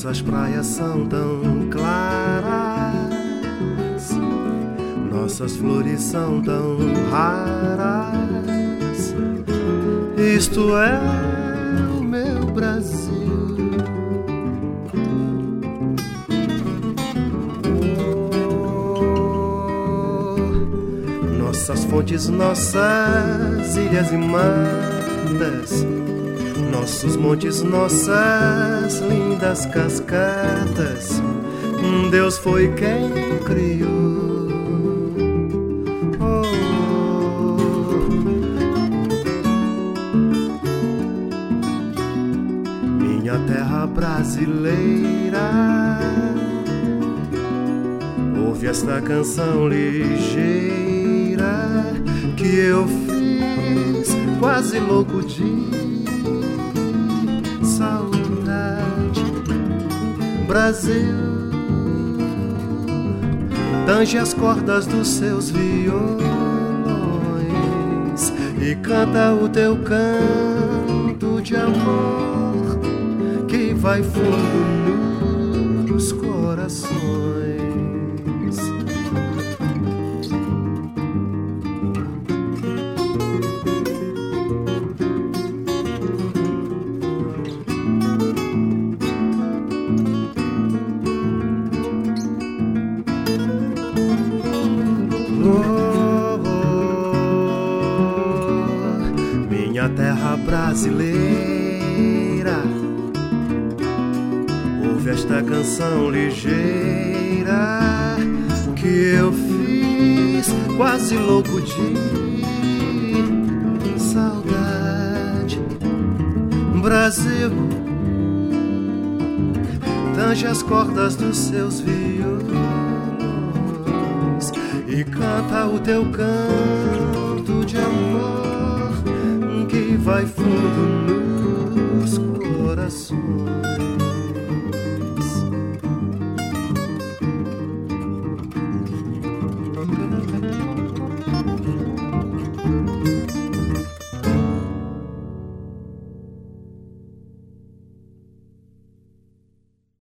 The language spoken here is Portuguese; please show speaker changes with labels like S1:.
S1: Nossas praias são tão claras, nossas flores são tão raras. Isto é o meu Brasil. Nossas fontes, nossas ilhas e matas, nossos montes, nossas lindas cascatas, Deus foi quem criou. Oh, minha terra brasileira, ouve esta canção ligeira que eu fiz quase louco de saudade. Brasil, tange as cordas dos seus violões e canta o teu canto de amor que vai fundo nos corações. Terra brasileira, ouve esta canção ligeira que eu fiz quase louco de saudade. Brasil, tange as cordas dos seus violões e canta o teu canto de amor que vai fundo nos corações.